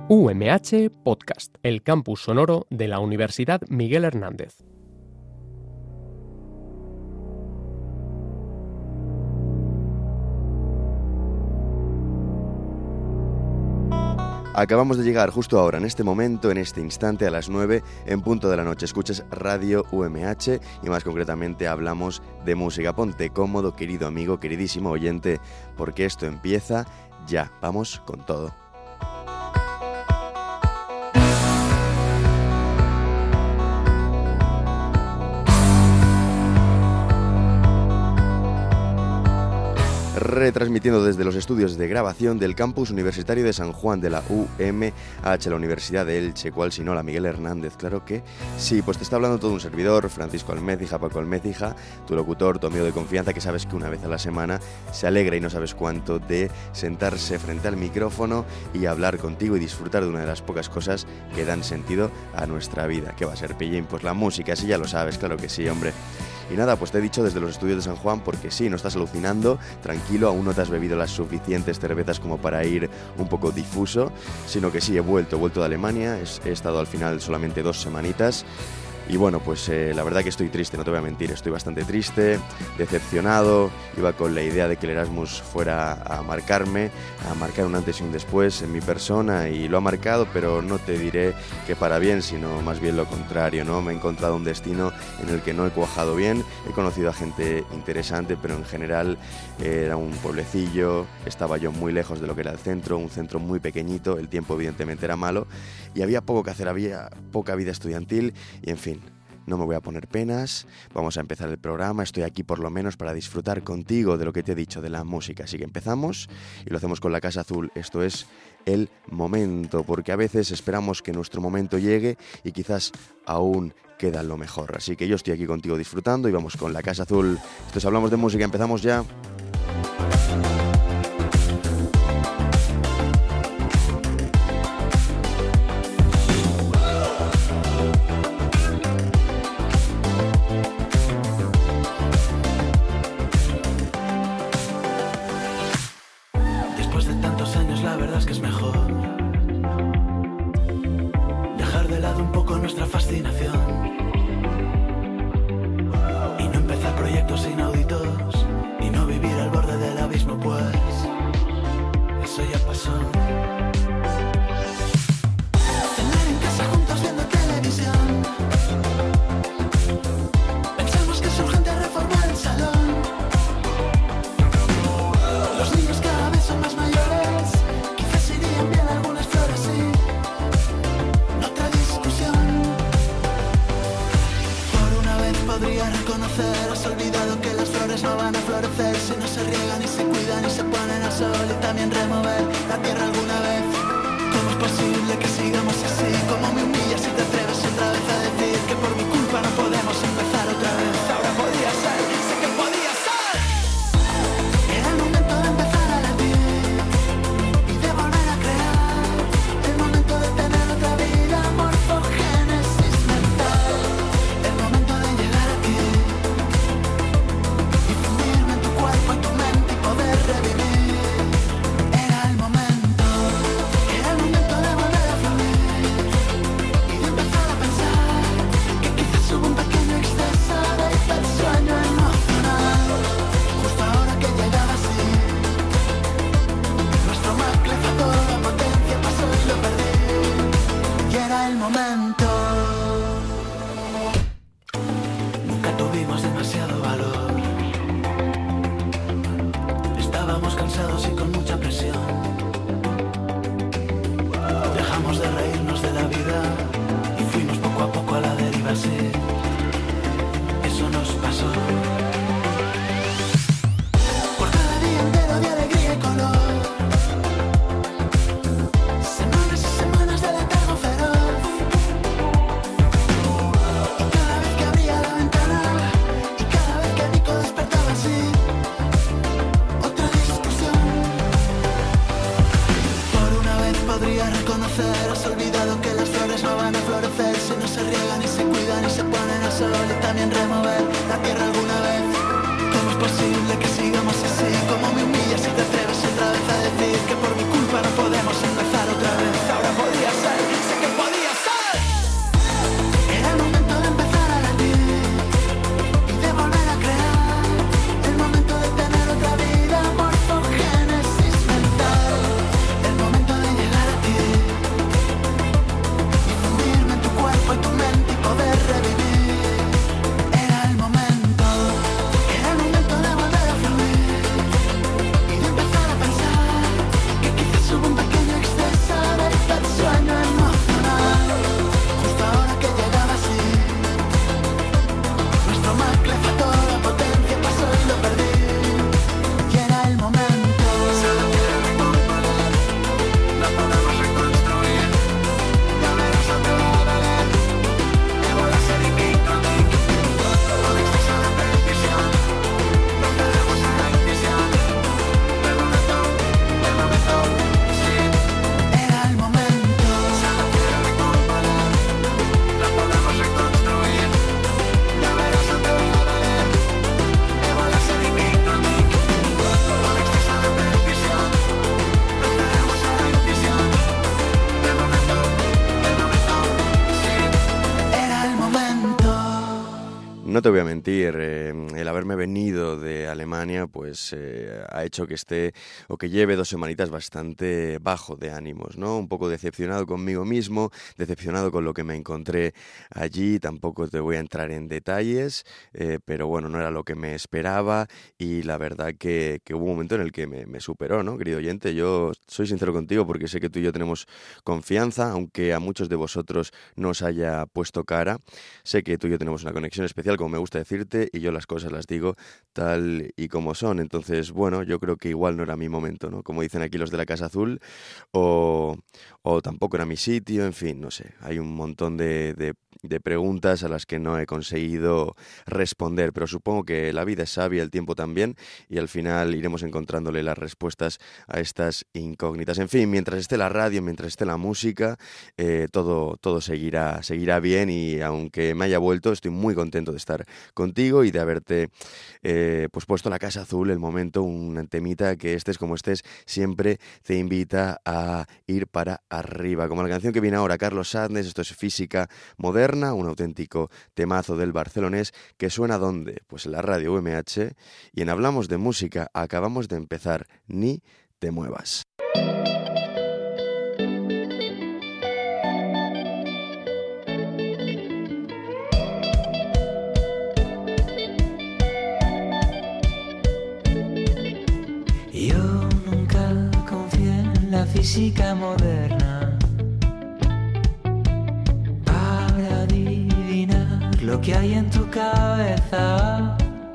UMH Podcast, el campus sonoro de la Universidad Miguel Hernández. Acabamos de llegar justo ahora, en este momento, en este instante, a las 9 en punto de la noche. Escuchas Radio UMH y más concretamente hablamos de música. Ponte cómodo, querido amigo, queridísimo oyente, porque esto empieza ya. Vamos con todo. Retransmitiendo desde los estudios de grabación del campus universitario de San Juan de la UMH, la Universidad de Elche, cual si no la Miguel Hernández, claro que sí. Pues te está hablando todo un servidor, Francisco Almécija, Paco Almécija, tu locutor, tu amigo de confianza, que sabes que una vez a la semana se alegra y no sabes cuánto de sentarse frente al micrófono y hablar contigo y disfrutar de una de las pocas cosas que dan sentido a nuestra vida. ¿Qué va a ser, Pillín? Pues la música, sí, ya lo sabes, claro que sí, hombre. Y nada, pues te he dicho desde los estudios de San Juan porque sí, no estás alucinando, tranquilo, aún no te has bebido las suficientes cervezas como para ir un poco difuso, sino que sí, he vuelto de Alemania, he estado al final solamente 2 semanitas. Y bueno, pues la verdad que estoy triste, no te voy a mentir, estoy bastante triste, decepcionado. Iba con la idea de que el Erasmus fuera a marcar un antes y un después en mi persona, y lo ha marcado, pero no te diré que para bien, sino más bien lo contrario, ¿no? Me he encontrado un destino en el que no he cuajado bien, he conocido a gente interesante, pero en general era un pueblecillo, estaba yo muy lejos de lo que era el centro, un centro muy pequeñito, el tiempo evidentemente era malo, y había poco que hacer, había poca vida estudiantil, y en fin. No me voy a poner penas, vamos a empezar el programa, estoy aquí por lo menos para disfrutar contigo de lo que te he dicho, de la música. Así que empezamos y lo hacemos con La Casa Azul, esto es el momento, porque a veces esperamos que nuestro momento llegue y quizás aún queda lo mejor. Así que yo estoy aquí contigo disfrutando y vamos con La Casa Azul. Esto es Hablamos de Música, empezamos ya. Era el momento. no te voy a mentir, el haberme venido de Alemania pues ha hecho que esté o que lleve 2 semanitas bastante bajo de ánimos, ¿no? Un poco decepcionado conmigo mismo, decepcionado con lo que me encontré allí. Tampoco te voy a entrar en detalles, pero bueno, no era lo que me esperaba y la verdad que hubo un momento en el que me superó, ¿no? Querido oyente, yo soy sincero contigo porque sé que tú y yo tenemos confianza, aunque a muchos de vosotros no os haya puesto cara. Sé que tú y yo tenemos una conexión especial, como me gusta decirte, y yo las cosas las digo tal y como son. Entonces, bueno, yo creo que igual no era mi momento, ¿no? Como dicen aquí los de la Casa Azul, o tampoco era mi sitio, en fin, no sé. Hay un montón de preguntas a las que no he conseguido responder, pero supongo que la vida es sabia, el tiempo también, y al final iremos encontrándole las respuestas a estas incógnitas. En fin, mientras esté la radio, mientras esté la música, todo seguirá bien, y aunque me haya vuelto, estoy muy contento de estar contigo y de haberte pues puesto la Casa Azul, el momento, un temita que estés como estés, siempre te invita a ir para arriba. Como la canción que viene ahora, Carlos Sadness, esto es Física Moderna, un auténtico temazo del barcelonés que suena ¿dónde? Pues en la radio UMH, y en Hablamos de Música acabamos de empezar, Ni te muevas. Yo nunca confié en la física moderna para adivinar lo que hay en tu cabeza.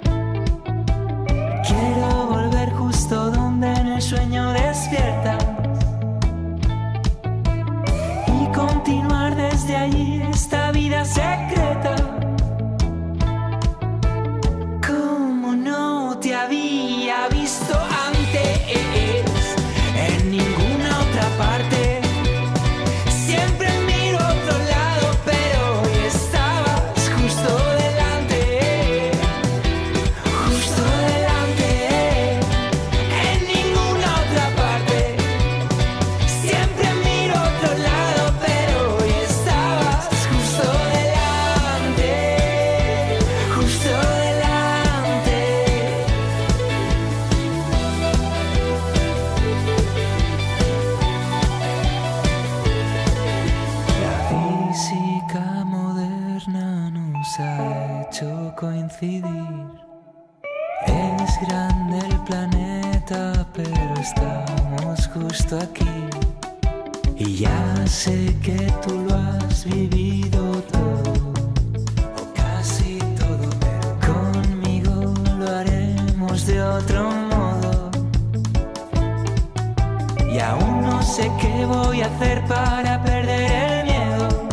Quiero volver justo donde en el sueño despiertas y continuar desde allí esta vida secreta. Como no te había visto antes en ninguna otra parte, siempre miro a otro lado, pero hoy estabas justo delante, justo delante, en ninguna otra parte, siempre miro a otro lado, pero hoy estabas justo delante, justo delante. La física moderna nos ha hecho coincidir. Es grande el planeta, pero estamos justo aquí. Y ya sé que tú lo has vivido todo, o casi todo, pero conmigo lo haremos de otro modo. Y aún no sé qué voy a hacer para perder el miedo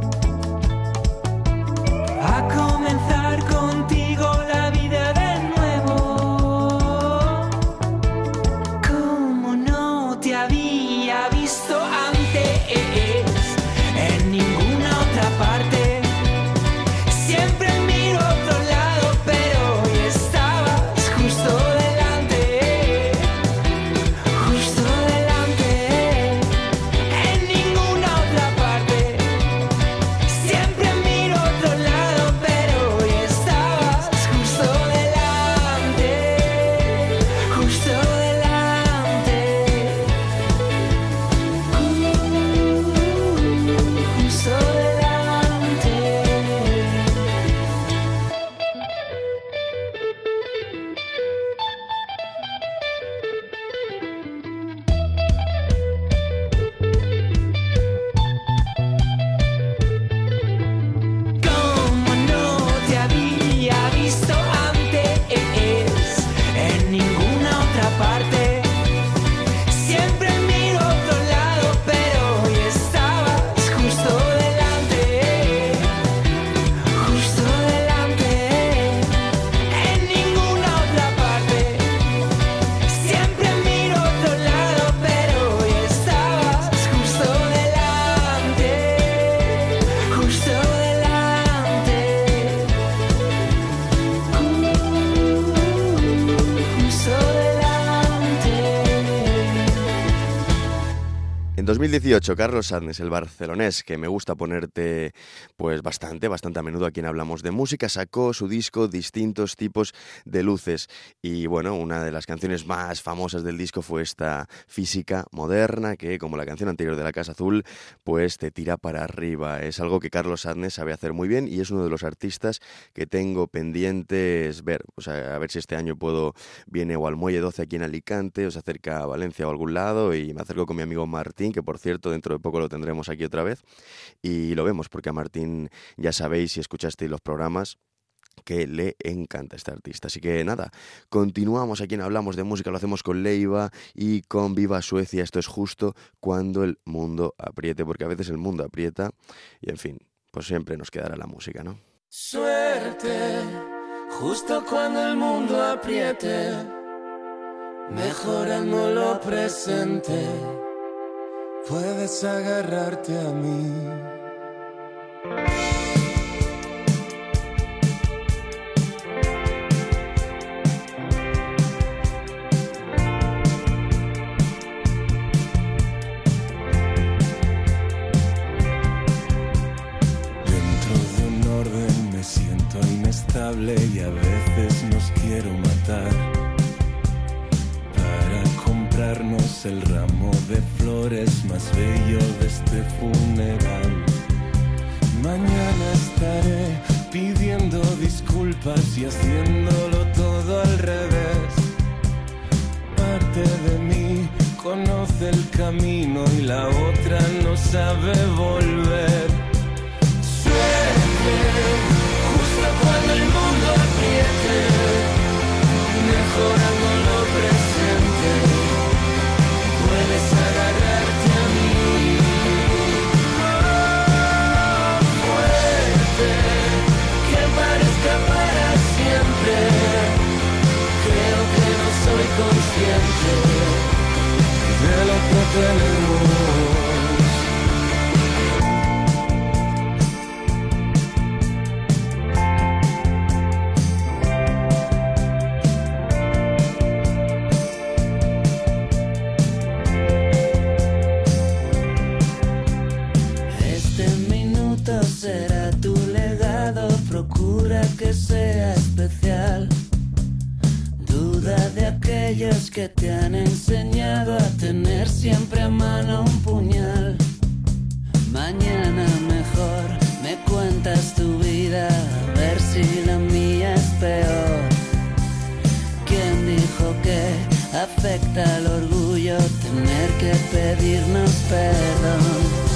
a comenzar contigo la vida de nuevo. Como no te había visto antes en ninguna otra parte, siempre miro a otro lado, pero hoy estabas justo delante, justo delante, en ninguna otra parte, siempre miro a otro lado, pero hoy estabas justo delante, justo delante. En 2018, Carlos Adnes, el barcelonés, que me gusta ponerte pues bastante a menudo aquí en Hablamos de Música, sacó su disco Distintos Tipos de Luces. Y bueno, una de las canciones más famosas del disco fue esta Física Moderna, que como la canción anterior de La Casa Azul, pues te tira para arriba. Es algo que Carlos Adnes sabe hacer muy bien y es uno de los artistas que tengo pendientes ver. O sea, a ver si este año viene o al Muelle 12 aquí en Alicante, o se acerca a Valencia o a algún lado, y me acerco con mi amigo Martín, que por cierto dentro de poco lo tendremos aquí otra vez, y lo vemos, porque a Martín ya sabéis, si escuchasteis los programas, que le encanta este artista. Así que nada, continuamos aquí en Hablamos de Música, lo hacemos con Leiva y con Viva Suecia. Esto es Justo Cuando el Mundo Apriete, porque a veces el mundo aprieta y en fin, pues siempre nos quedará la música, ¿no? Suerte, justo cuando el mundo apriete, mejorando lo presente, puedes agarrarte a mí. Y a veces nos quiero matar para comprarnos el ramo de flores más bello de este funeral. Mañana estaré pidiendo disculpas y haciéndolo todo al revés. Parte de mí conoce el camino y la otra no sabe volver. Suerte, cuando el mundo apriete, mejorando lo presente, puedes agarrarte a mí. Oh, fuerte, que parezca para siempre, creo que no soy consciente de lo que tenemos. Será tu legado, procura que sea especial. Duda de aquellos que te han enseñado a tener siempre a mano un puñal. Mañana mejor me cuentas tu vida, a ver si la mía es peor. ¿Quién dijo que afecta al orgullo tener que pedirnos perdón?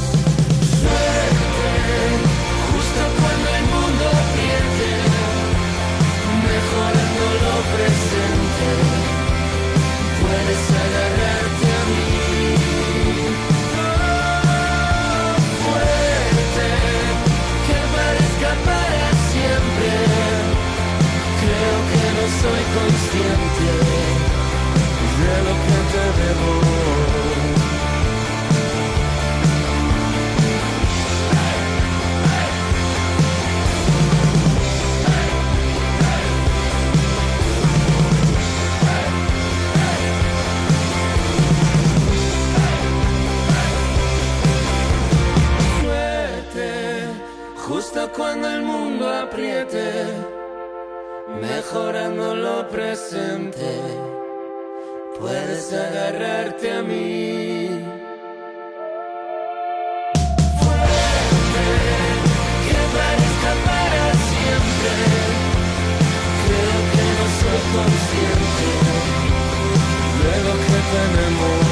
Justo cuando el mundo apriete, mejorando lo presente, puedes agarrarte a mí. Oh, fuerte, que parezca para siempre, creo que no soy consciente de lo que te debo. Justo cuando el mundo apriete, mejorando lo presente, puedes agarrarte a mí. Fuerte, que parezca para siempre, creo que no soy consciente de lo que tenemos.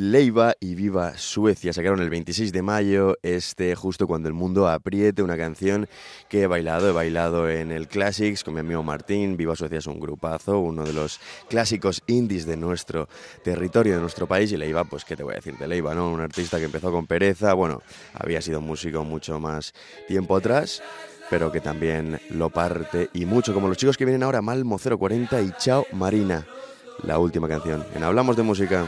Leiva y Viva Suecia sacaron el 26 de mayo, justo cuando el mundo apriete, una canción que he bailado en el Classics con mi amigo Martín. Viva Suecia es un grupazo, uno de los clásicos indies de nuestro territorio, de nuestro país. Y Leiva, pues qué te voy a decir de Leiva, ¿no? Un artista que empezó con pereza, bueno, había sido músico mucho más tiempo atrás, pero que también lo parte y mucho, como los chicos que vienen ahora, Malmo 040 y Chao Marina, la última canción en Hablamos de Música.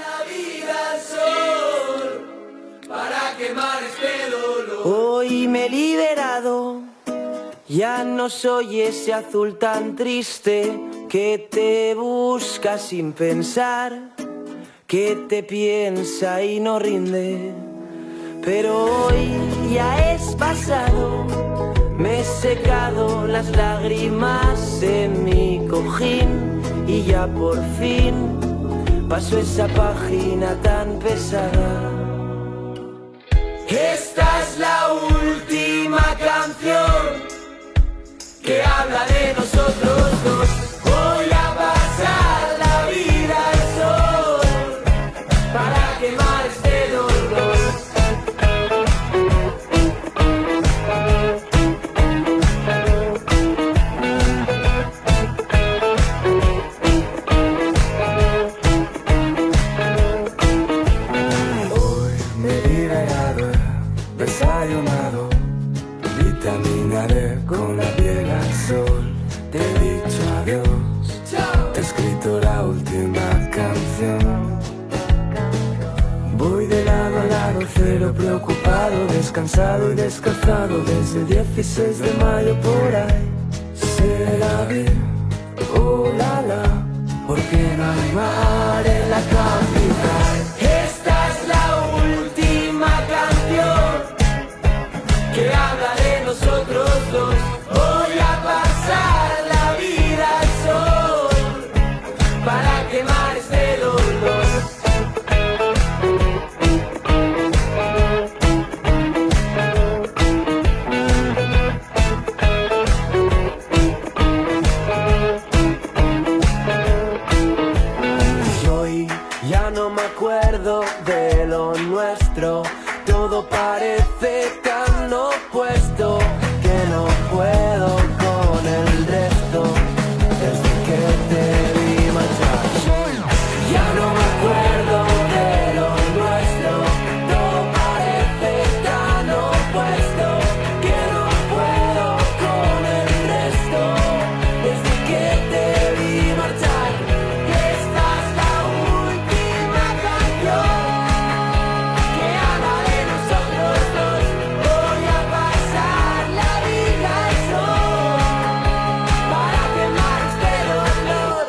Hoy me he liberado, ya no soy ese azul tan triste que te busca sin pensar, que te piensa y no rinde. Pero hoy ya es pasado, me he secado las lágrimas en mi cojín y ya por fin paso esa página tan pesada. Esta es la última canción que habla de nosotros dos. Voy a pasar la vida al sol para quemar este dolor. Hoy me he liberado, desayunado, vitamina D con la piel al sol. Te he dicho adiós, te he escrito la última canción. Voy de lado a lado, cero preocupado, descansado y descalzado desde el 16 de mayo por ahí. Será bien, oh la la, porque no hay mar en la capital. Esta es la última canción que habla de nosotros dos. Voy a pasar la vida al sol para quemar este dolor. Y hoy ya no me acuerdo de lo nuestro, todo parece tan opuesto que no puedo con el resto desde que te vi marchar. Ya no me acuerdo de lo nuestro, todo parece tan opuesto que no puedo con el resto desde que te vi marchar. Esta es la última canción que habla de nosotros dos. Voy a pasar la vida al sol para quemar este dolor.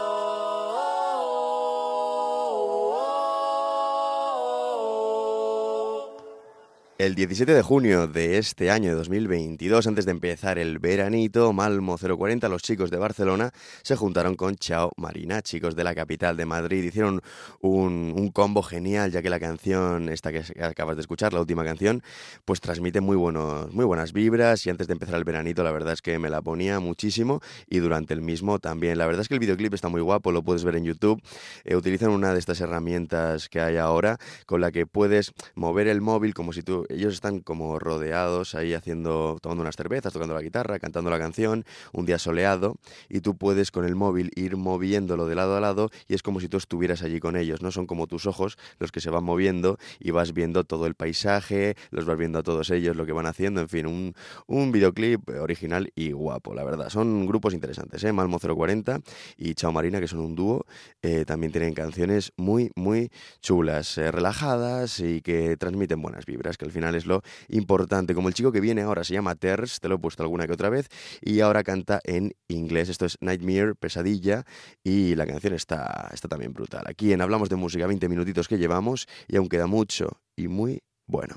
El 17 de junio de este año de 2022, antes de empezar el veranito, Malmo 040, los chicos de Barcelona, se juntaron con Chao Marina, chicos de la capital de Madrid. Hicieron un combo genial, ya que la canción, esta que acabas de escuchar, la última canción, pues transmite muy buenas vibras, y antes de empezar el veranito la verdad es que me la ponía muchísimo, y durante el mismo también. La verdad es que el videoclip está muy guapo, lo puedes ver en YouTube. Utilizan una de estas herramientas que hay ahora, con la que puedes mover el móvil como si ellos están como rodeados ahí tomando unas cervezas, tocando la guitarra, cantando la canción, un día soleado, y tú puedes con el móvil ir moviéndolo de lado a lado y es como si tú estuvieras allí con ellos, ¿no? Son como tus ojos los que se van moviendo y vas viendo todo el paisaje, los vas viendo a todos ellos, lo que van haciendo, en fin, un videoclip original y guapo, la verdad. Son grupos interesantes, Malmo 040 y Chao Marina, que son un dúo, también tienen canciones muy, muy chulas, relajadas y que transmiten buenas vibras, que al final es lo importante. Como el chico que viene ahora se llama Ters, te lo he puesto alguna que otra vez, y ahora canta en inglés. Esto es Nightmare, Pesadilla, y la canción está también brutal. Aquí en Hablamos de Música, 20 minutitos que llevamos, y aún queda mucho y muy bueno.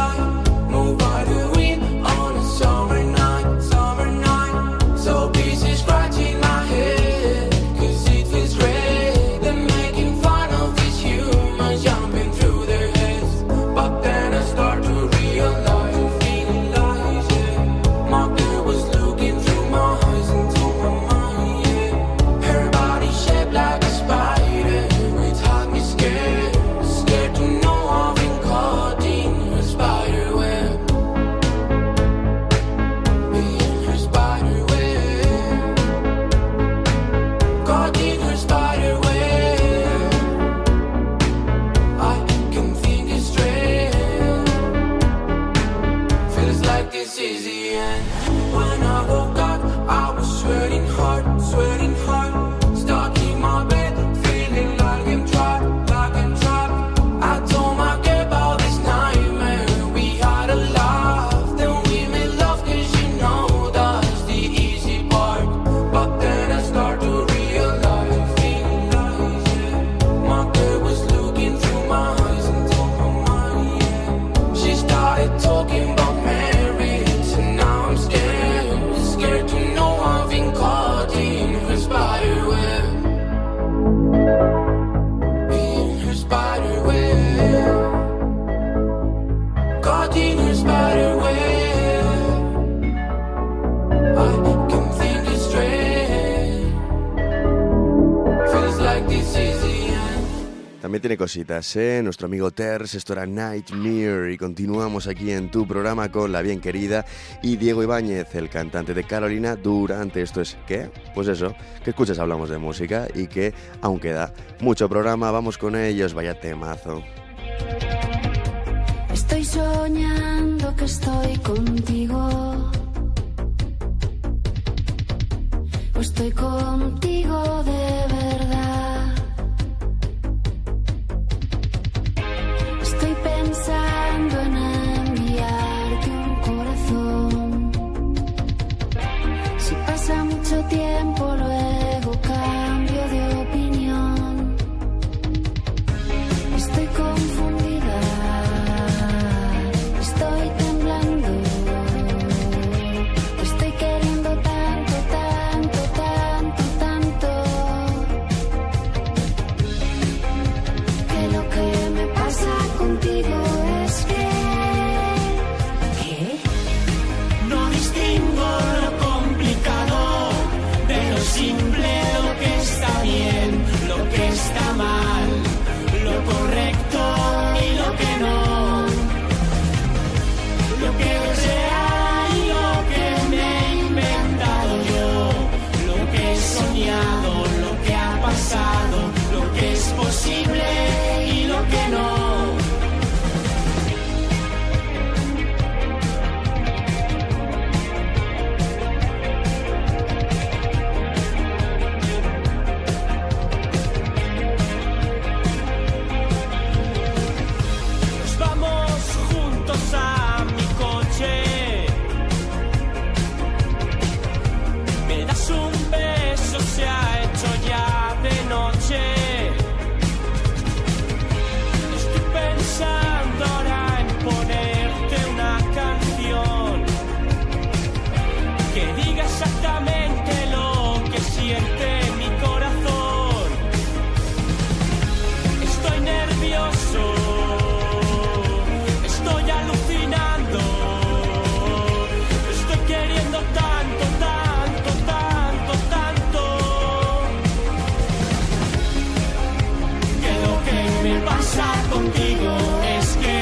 Move by the wind on a summer night. So pieces When I woke up, I was sweating hard, stuck in my bed, feeling like I'm trapped, I told my girl about this nightmare. We had a laugh, then we made love, 'cause you know that's the easy part. But then I start to realize, my girl was looking through my eyes and told my mind, yeah. She started talking about marriage, and now I'm scared to know I've been caught in her spider web. In her spider web. Caught in her spider web. I can think it straight. Feels like this is the end. También tiene cositas, nuestro amigo Terz. Esto era Nightmare y continuamos aquí en tu programa con la bien querida y Diego Ibáñez, el cantante de Carolina Durante. Esto es, ¿qué? Pues eso, que escuchas, hablamos de música y que aún queda mucho programa. Vamos con ellos, vaya temazo. Estoy soñando que estoy contigo, o estoy contigo de verdad. Estoy pensando en enviarte un corazón. Si pasa mucho tiempo, luego cambio de opinión. Estoy confundida, estoy temblando. Estoy queriendo tanto, tanto, tanto, tanto, que lo que me pasa contigo es que No distingo lo complicado de lo simple, lo que está bien, lo que está mal, lo correcto y lo que no, lo que es real y lo que me he inventado yo, lo que he soñado, lo que ha pasado, lo que es posible y lo que no. Nos vamos juntos a mi coche. Me das un beso, se ha hecho ya de noche. Estoy pensando ahora en ponerte una canción que diga exactamente lo que siente mi corazón. Estoy nervioso, estoy alucinando, estoy queriendo tanto, tanto, tanto, tanto, que lo que me pasa contigo es que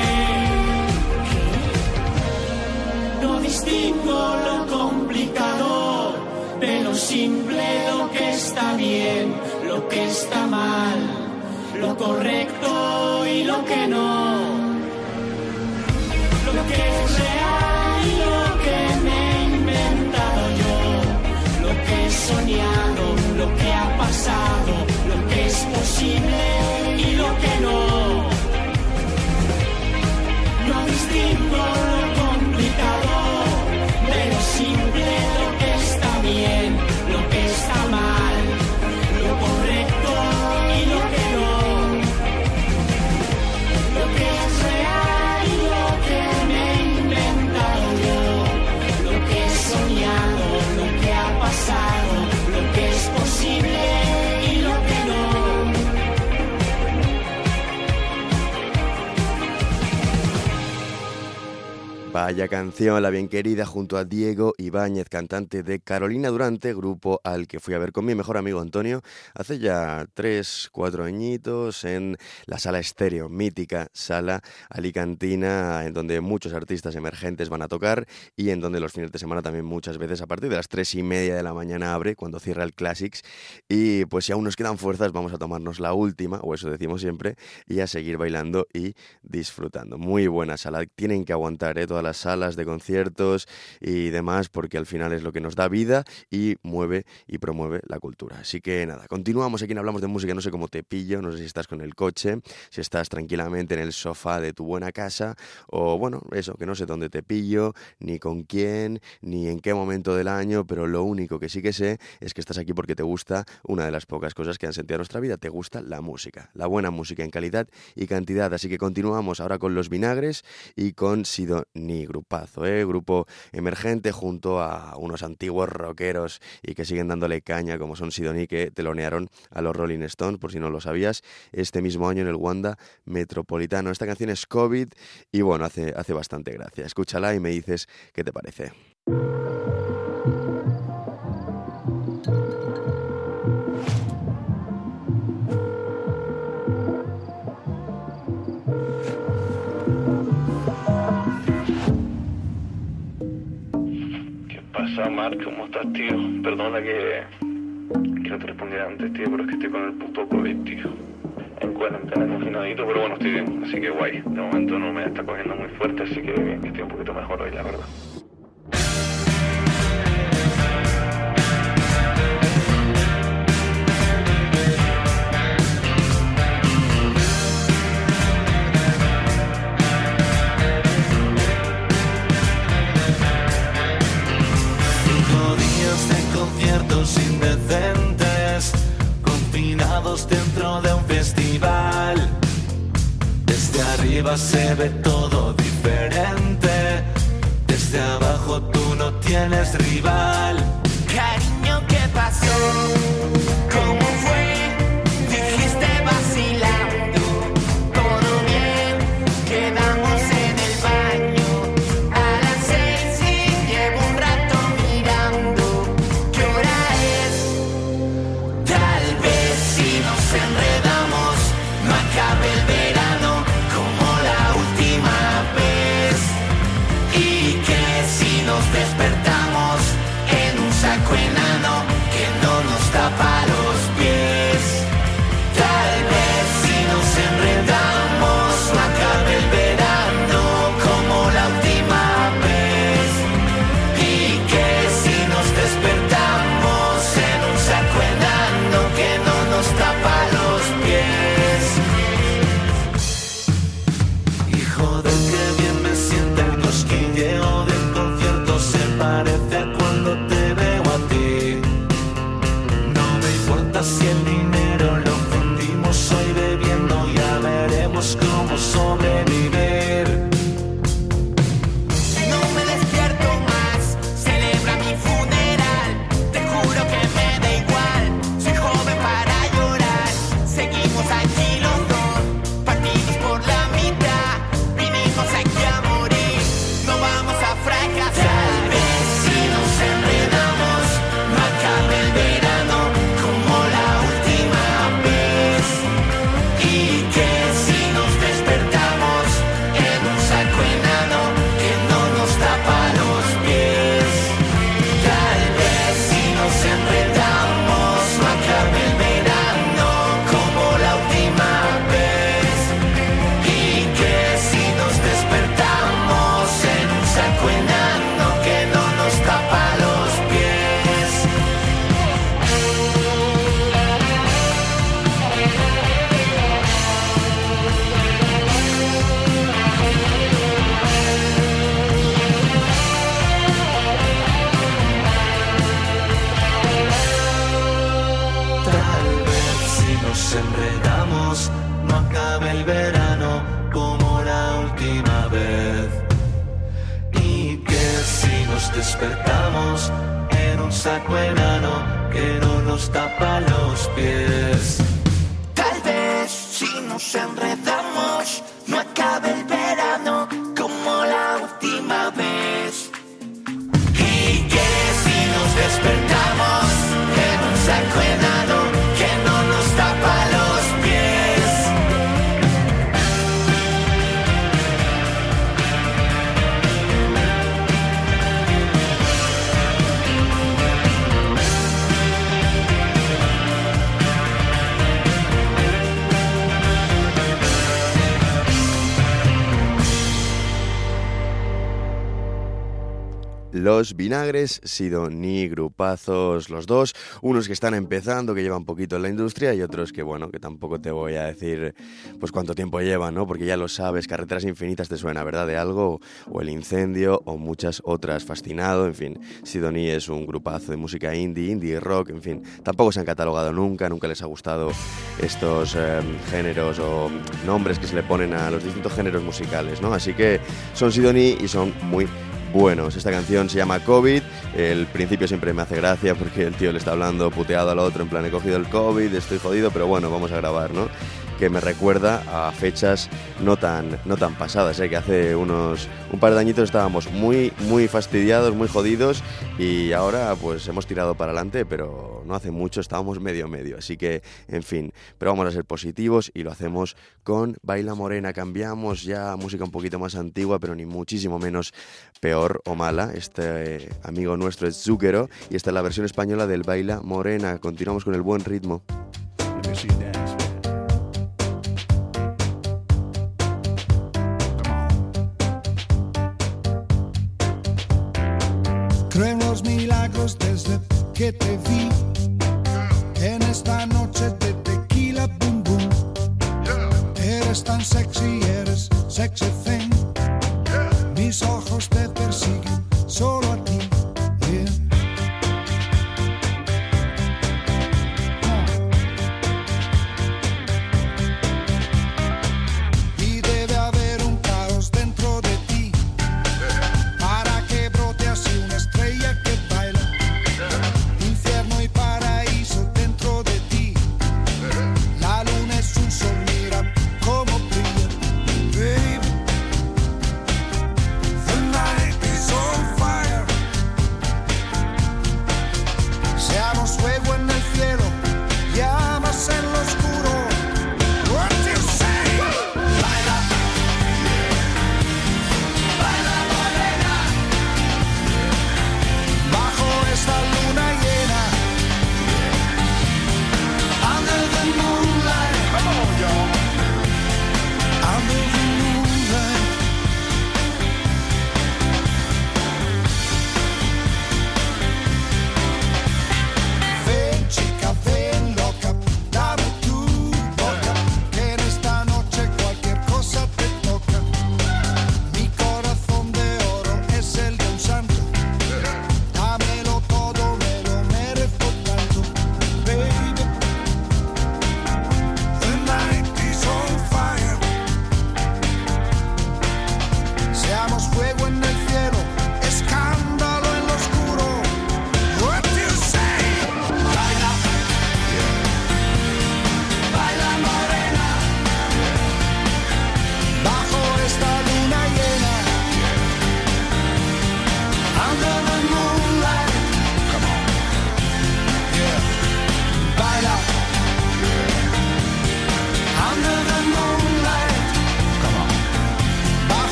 no distingo lo complicado de lo simple, lo que está bien, lo que está mal, lo correcto y lo que no, lo que es real y lo que me he inventado yo, lo que he soñado, lo que ha pasado, lo que es posible y lo que no. No distingo lo complicado de lo simple, lo que está bien, lo que está mal, lo correcto y lo que no, lo que es real y lo que me he inventado yo, lo que he soñado, lo que ha pasado, lo que es posible y lo que no. Vaya canción, la bien querida, junto a Diego Ibáñez, cantante de Carolina Durante, grupo al que fui a ver con mi mejor amigo Antonio hace ya 3-4 añitos en la Sala Estéreo, mítica sala alicantina, en donde muchos artistas emergentes van a tocar y en donde los fines de semana también muchas veces a partir de las 3:30 de la mañana abre, cuando cierra el Classics. Y pues si aún nos quedan fuerzas, vamos a tomarnos la última, o eso decimos siempre, y a seguir bailando y disfrutando. Muy buena sala, tienen que aguantar todas las salas de conciertos y demás, porque al final es lo que nos da vida y mueve y promueve la cultura. Así que nada, continuamos aquí en Hablamos de Música. No sé cómo te pillo, no sé si estás con el coche, si estás tranquilamente en el sofá de tu buena casa, o bueno, eso, que no sé dónde te pillo, ni con quién, ni en qué momento del año, pero lo único que sí que sé es que estás aquí porque te gusta una de las pocas cosas que han sentido a nuestra vida, te gusta la música, la buena música en calidad y cantidad. Así que continuamos ahora con Los Vinagres y con Sidoní, grupazo, grupo emergente junto a unos antiguos rockeros y que siguen dándole caña como son Sidoní, que telonearon a los Rolling Stones, por si no lo sabías, este mismo año en el Wanda Metropolitano. Esta canción es COVID y bueno, hace bastante gracia. Escúchala y me dices qué te parece. ¿Qué pasa, Marc? ¿Cómo estás, tío? Perdona que no te respondiera antes, tío, pero es que estoy con el puto COVID, tío. En cuarentena, confinadito, pero bueno, estoy bien, así que guay. De momento no me está cogiendo muy fuerte, así que bien, que estoy un poquito mejor hoy, la verdad. Conciertos indecentes, confinados dentro de un festival. Desde arriba se ve todo diferente, desde abajo tú no tienes rival. Cariño, ¿qué pasó? ¿Cómo fue? Dijiste vacilando, todo bien, quedamos en el baño a las 6 y llevo un rato mirando. ¿Qué hora es? Tal vez si nos enredamos no acabe el verano como la última vez. Y que si nos despertamos en un saco enano que no nos tapa los pies. Tal vez si nos enredamos no acabe el verano como la última vez. Y que si nos despertamos en un saco enano que no nos tapa los pies. Hijo de que bien me siente el cosquilleo del concierto, se parece a cuando te veo a ti. No me importa si el dinero lo fundimos hoy bebiendo, ya veremos cómo sobrevivir. Si no me despierto más, celebra mi funeral. Te juro que me da igual, soy joven para llorar. Seguimos aquí los dos, partidos por la mitad. Vinimos aquí a morir, no vamos a fracasar. Tal vez si nos enredamos no acabe el verano como la última vez. Y que si nos despertamos en un saco enano que no nos tapa los pies. Tal vez si nos enredamos no acabe el verano como la última vez. Y que si nos despertamos en un saco enano que no nos tapa los pies. Tal vez si nos enredamos no acabe el verano como la última vez. Y que si nos despertamos en un saco enano que no nos tapa los pies. Tal vez si nos enredamos no acabe el verano como la última vez. Y que si nos despertamos en un saco enano que no nos tapa los pies. Los Vinagres, Sidoní, grupazos los dos, unos que están empezando, que llevan poquito en la industria y otros que, bueno, que tampoco te voy a decir pues cuánto tiempo llevan, ¿no? Porque ya lo sabes, Carreteras Infinitas te suena, ¿verdad? De algo, o El Incendio, o muchas otras, Fascinado, en fin. Sidoní es un grupazo de música indie rock, en fin. Tampoco se han catalogado nunca les ha gustado estos géneros o nombres que se le ponen a los distintos géneros musicales, ¿no? Así que son Sidoní y son muy buenos. Esta canción se llama COVID. El principio siempre me hace gracia porque el tío le está hablando puteado al otro en plan, he cogido el COVID, estoy jodido, pero bueno, vamos a grabar, ¿no? Que me recuerda a fechas no tan pasadas, que hace un par de añitos estábamos muy fastidiados, muy jodidos, y ahora pues hemos tirado para adelante, pero no hace mucho estábamos medio, así que, en fin, pero vamos a ser positivos y lo hacemos con Baila Morena. Cambiamos ya a música un poquito más antigua, pero ni muchísimo menos peor o mala. Este amigo nuestro es Zucchero y esta es la versión española del Baila Morena. Continuamos con el buen ritmo. Creo en los milagros desde que te vi en esta noche de tequila boom boom. Eres tan sexy, eres sexy thing. Mis ojos te persiguen solo a ti. Y debe haber un caos dentro de ti para que brote así una estrella que baila. Infierno y paraíso dentro de ti. La luna es un sol, mira cómo brilla. Baby,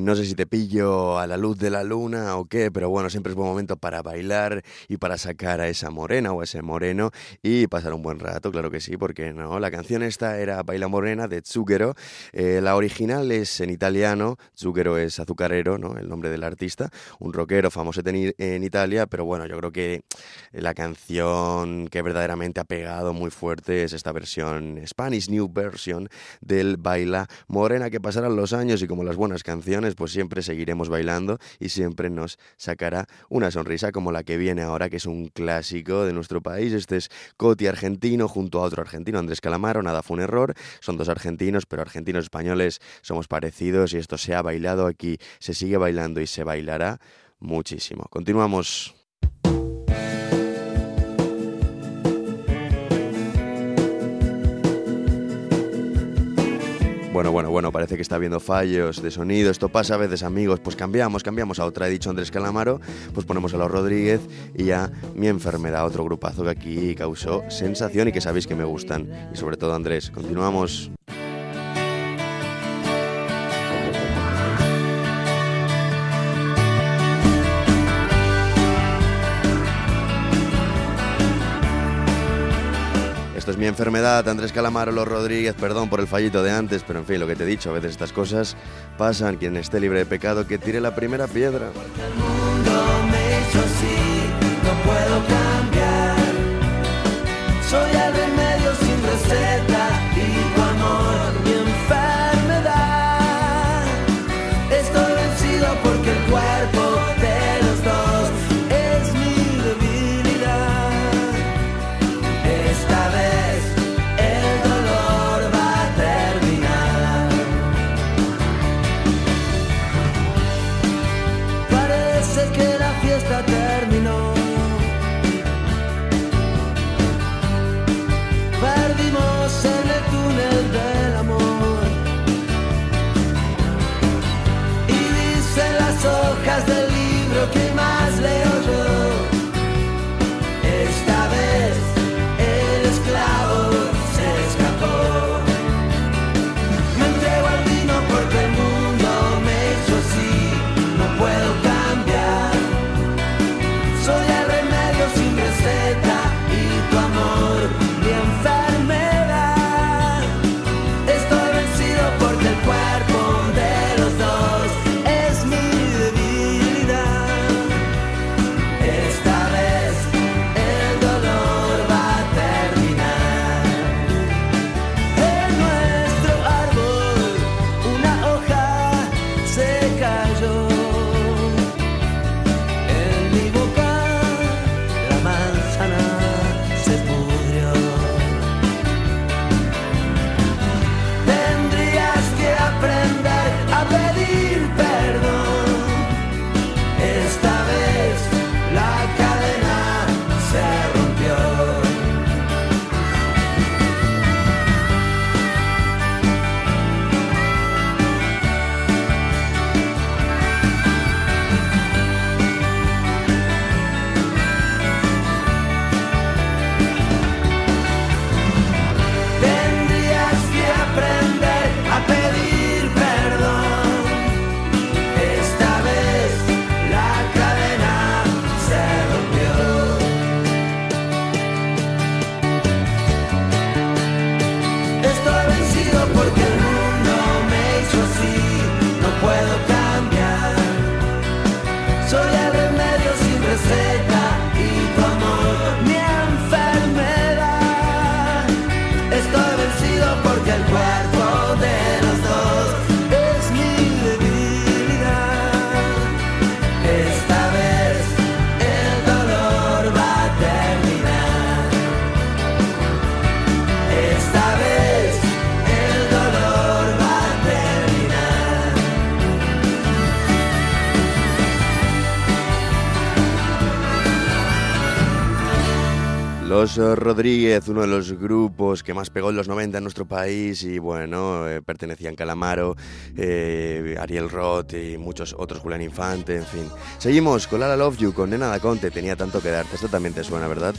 No sé si te pillo a la luz de la luna o qué, pero bueno, siempre es buen momento para bailar y para sacar a esa morena o a ese moreno y pasar un buen rato, claro que sí, porque no. La canción esta era Baila Morena de Zucchero. La original es en italiano. Zucchero es azucarero, ¿no? El nombre del artista, un rockero famoso en Italia, pero bueno, yo creo que la canción que verdaderamente ha pegado muy fuerte es esta versión, Spanish New Version del Baila Morena, que pasarán los años y como las buenas canciones, pues siempre seguiremos bailando y siempre nos sacará una sonrisa como la que viene ahora, que es un clásico de nuestro país. Este es Coti argentino junto a otro argentino, Andrés Calamaro. Nada fue un error, son dos argentinos, pero argentinos españoles somos parecidos y esto se ha bailado aquí, se sigue bailando y se bailará muchísimo. Continuamos. Bueno, parece que está habiendo fallos de sonido. Esto pasa a veces, amigos. Pues cambiamos a otra. He dicho Andrés Calamaro, pues ponemos a Los Rodríguez y a Mi Enfermedad, otro grupazo que aquí causó sensación y que sabéis que me gustan. Y sobre todo Andrés. Continuamos. Esto es Mi Enfermedad, Andrés Calamaro, Los Rodríguez, perdón por el fallito de antes, pero en fin, lo que te he dicho, a veces estas cosas pasan. Quien esté libre de pecado, que tire la primera piedra. Porque el mundo me hizo así, no puedo cambiar. Soy el remedio sin receta y tu amor, mi enfermedad. Estoy vencido porque el cuerpo de los dos es mi debilidad. Esta vez el dolor va a terminar. Parece que la fiesta terminó. Perdimos en el túnel del amor. Y dicen las hojas del libro que más leo yo. Esta vez el esclavo se escapó. Me entrego al vino porque el mundo me hizo así, no puedo cambiar. Soy el remedio sin receta y tu amor, mi enfermedad. Estoy vencido porque el cuerpo de los dos es mi debilidad. Esta vez el dolor va a terminar. En nuestro árbol una hoja se cayó. En mi boca la manzana se pudrió. Tendrías que aprender a pedir perdón. Esta vez la cadena se rompió. Tendrías que aprender a pedir perdón. Esta vez la cadena se rompió. Estoy vencido porque el mundo me hizo así, no puedo cambiar. Soy el remedio sin receta y tu amor, mi enfermedad. Estoy vencido porque el cuerpo de los dos es mi debilidad. Esta vez el dolor va a terminar. Esta vez el dolor va a terminar. Los Rodríguez, uno de los grupos que más pegó en los 90 en nuestro país y bueno, pertenecían Calamaro, Ariel Roth y muchos otros, Julián Infante, en fin. Seguimos con Lara Love You, con Nena da Conte, Tenía tanto que darte. Esto también te suena, ¿verdad?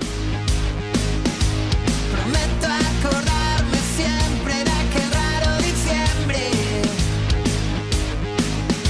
Prometo acordarme siempre de aquel raro diciembre.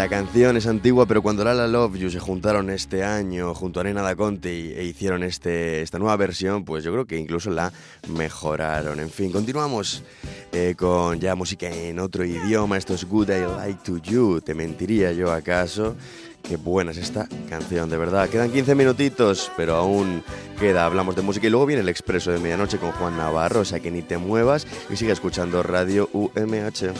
canción es antigua, pero cuando La La Love You se juntaron este año junto a Nena Da Conte e hicieron esta nueva versión, pues yo creo que incluso la mejoraron. En fin, continuamos con ya música en otro idioma. Esto es Would I Lie to You, ¿te mentiría yo acaso? Qué buena es esta canción, de verdad. Quedan 15 minutitos, pero aún queda. Hablamos de música y luego viene el Expreso de Medianoche con Juan Navarro, o sea que ni te muevas y sigue escuchando Radio UMH.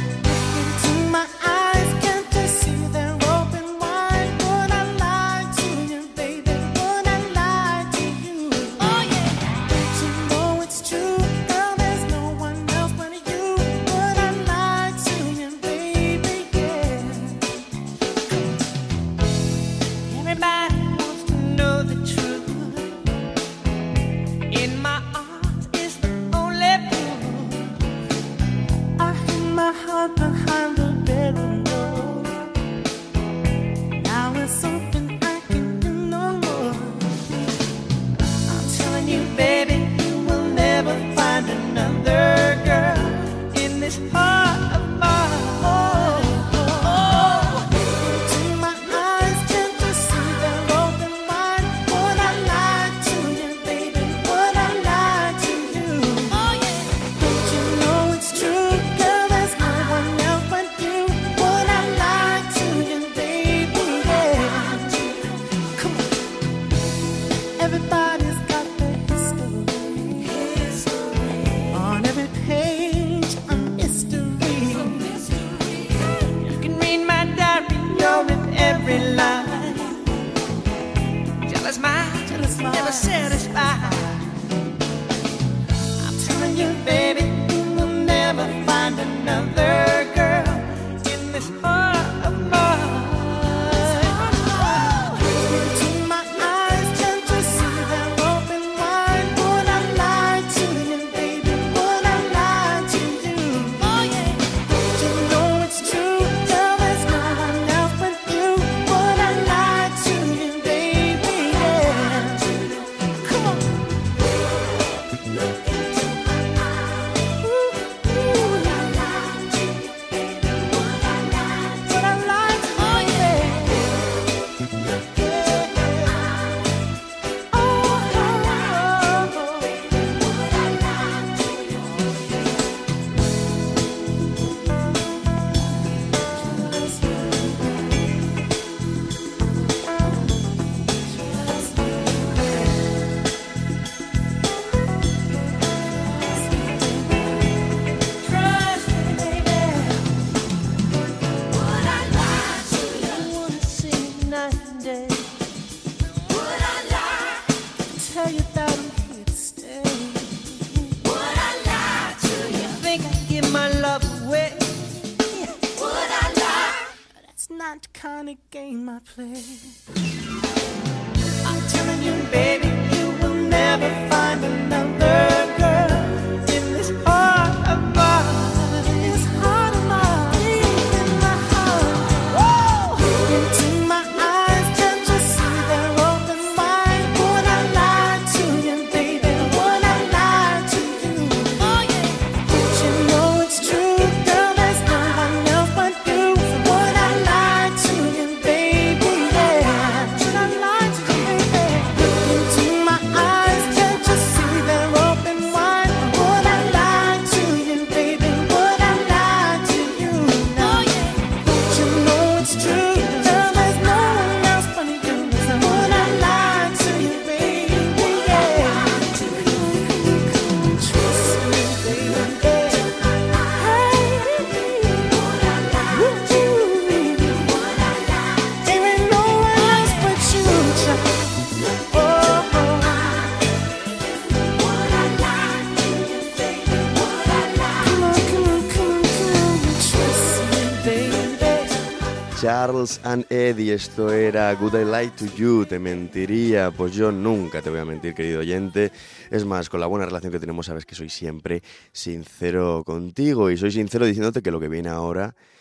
Charles and Eddie, esto era Would I Lie to You, te mentiría. Pues yo nunca te voy a mentir, querido oyente. Es más, con la buena relación que tenemos sabes que soy siempre sincero contigo y soy sincero diciéndote que lo que viene ahora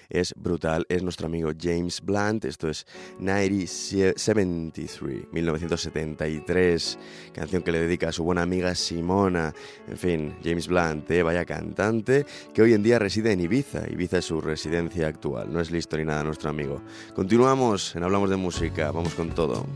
es brutal, es nuestro amigo James Blunt. Esto es 1973, canción que le dedica a su buena amiga Simona. En fin, James Blunt, vaya cantante, que hoy en día reside en Ibiza. Ibiza es su residencia actual, no es listo ni nada nuestro amigo. Continuamos en Hablamos de Música, vamos con todo.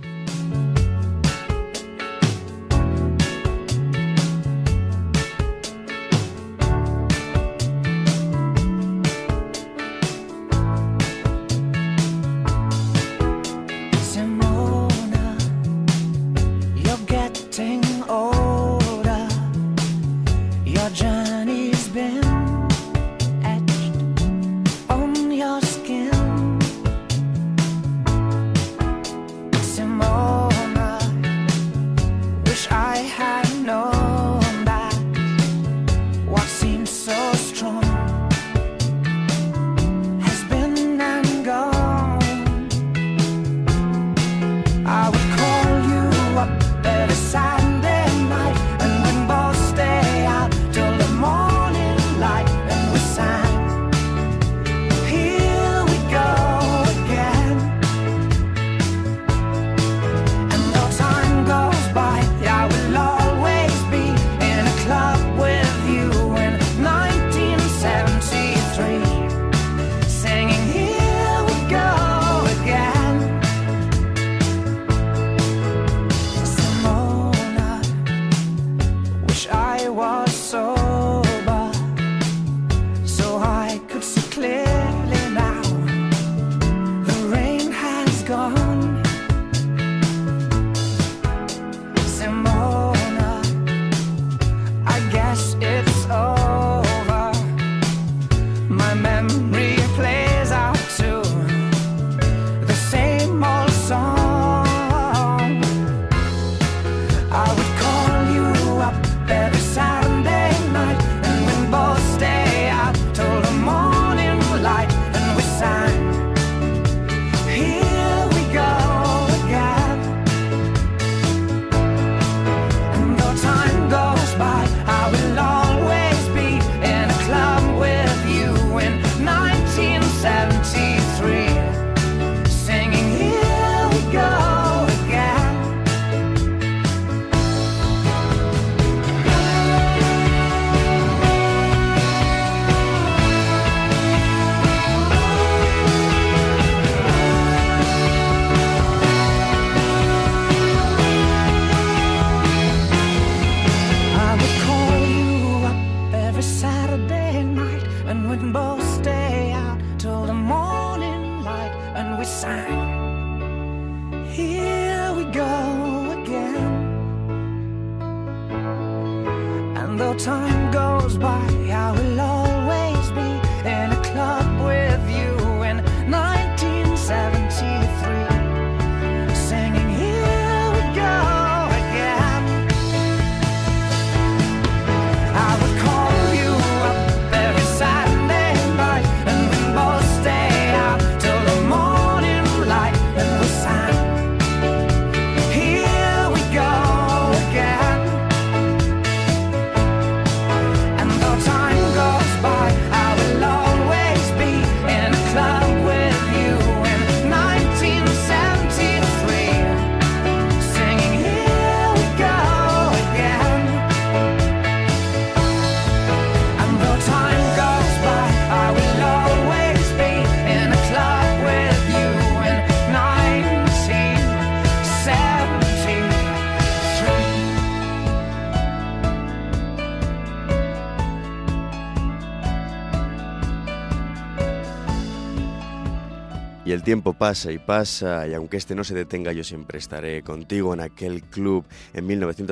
Y el tiempo pasa y pasa, y aunque este no se detenga, yo siempre estaré contigo en aquel club en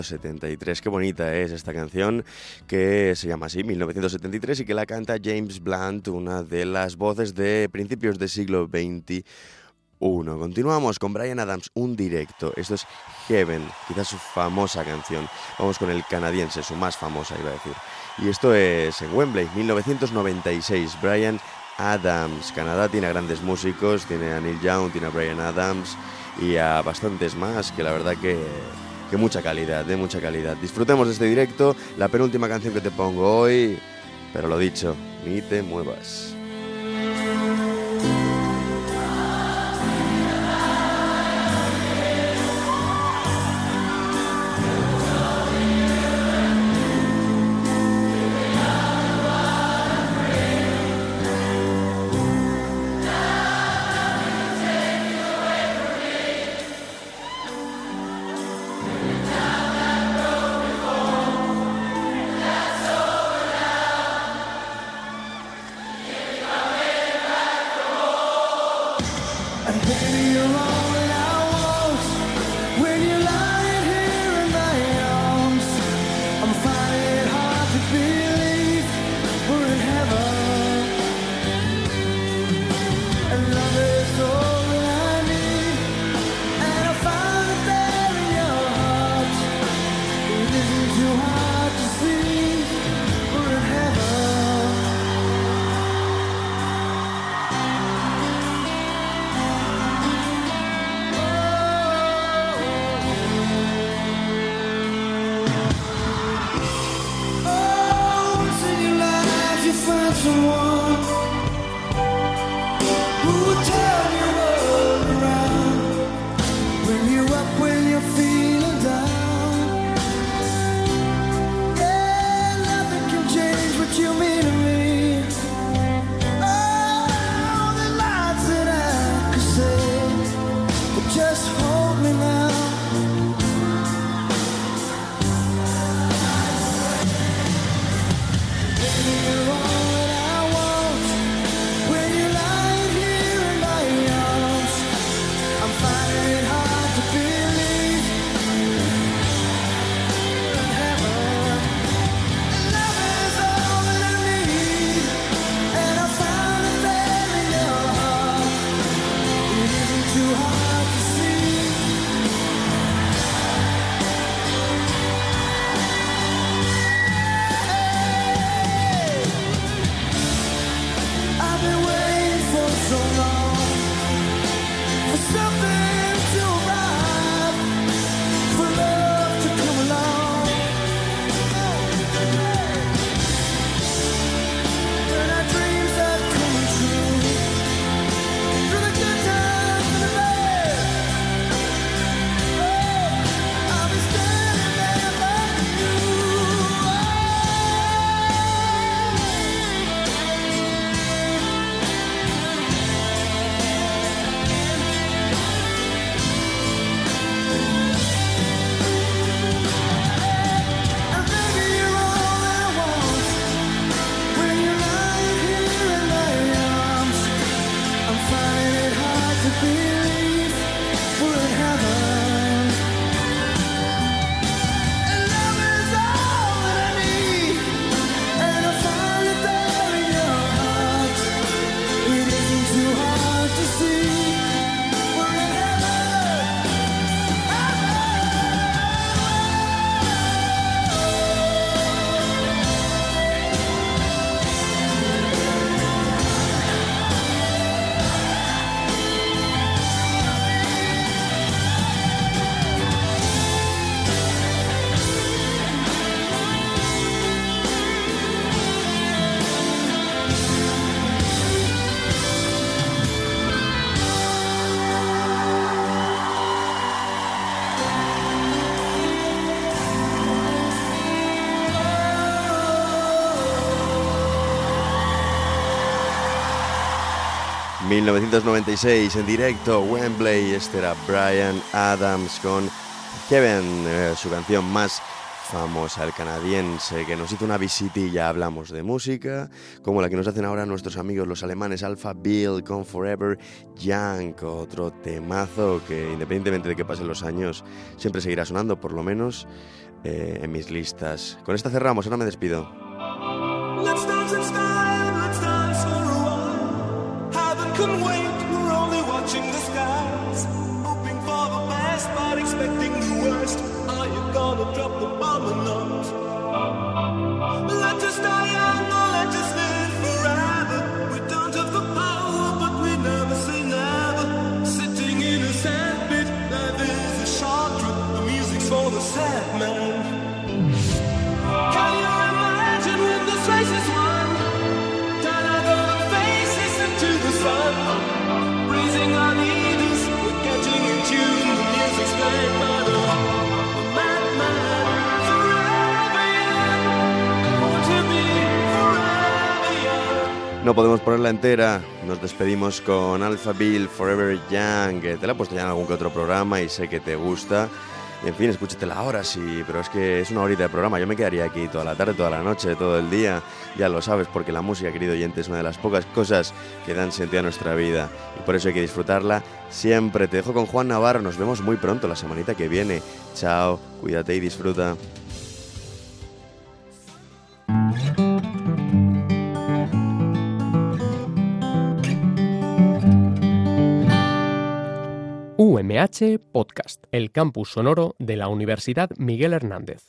1973. Qué bonita es esta canción, que se llama así, 1973, y que la canta James Blunt, una de las voces de principios del siglo XXI. Continuamos con Bryan Adams, un directo. Esto es Heaven, quizás su famosa canción. Vamos con el canadiense, su más famosa, iba a decir. Y esto es en Wembley, 1996, Bryan Adams. Canadá tiene a grandes músicos, tiene a Neil Young, tiene a Bryan Adams y a bastantes más, que la verdad que mucha calidad, de mucha calidad. Disfrutemos de este directo, la penúltima canción que te pongo hoy, pero lo dicho, ni te muevas. hold me now. Baby, you're all that I want. When you lie here in my arms, I'm finding it hard to believe in heaven. Love is all that I need, and I found it there in your heart. It isn't too hard to see. I've been waiting for so long, for something to arrive, for love to come along. When our dreams are coming true, through the good times and the bad, I'll be standing there by you. And baby, you're all that I want. When you're lying here in my arms, I'm finding it hard to believe we're in heaven. And love is all that I need, and I found it there in your heart. It isn't too hard to see we're in heaven. En 1996, en directo, Wembley. Este era Bryan Adams con Heaven, su canción más famosa, el canadiense que nos hizo una visitilla. Hablamos de música, como la que nos hacen ahora nuestros amigos los alemanes, Alpha Bill con Forever Young, otro temazo que independientemente de que pasen los años siempre seguirá sonando, por lo menos en mis listas. Con esta cerramos, ahora me despido. Let's dance in style, let's dance for a while. Heaven can wait, we're only watching the skies. Hoping for the best, but expecting the worst. Are you gonna drop the bomb or not? Let us die young or let us live forever. We don't have the power, but we never say never. Sitting in a sandpit, life is a short trip. The music's for the sad man. Can you imagine when this race is won? Turn our golden faces into the sun. Raising our leaders, we're catching in tune. The music's played by the madman. Forever young, I want to be forever young. No podemos ponerla entera, nos despedimos con Alpha Bill, Forever Young, que te la he puesto ya en algún que otro programa y sé que te gusta. En fin, escúchatela ahora sí, pero es que es una horita de programa. Yo me quedaría aquí toda la tarde, toda la noche, todo el día. Ya lo sabes, porque la música, querido oyente, es una de las pocas cosas que dan sentido a nuestra vida. Y por eso hay que disfrutarla siempre. Te dejo con Juan Navarro. Nos vemos muy pronto, la semanita que viene. Chao, cuídate y disfruta. UMH Podcast, el campus sonoro de la Universidad Miguel Hernández.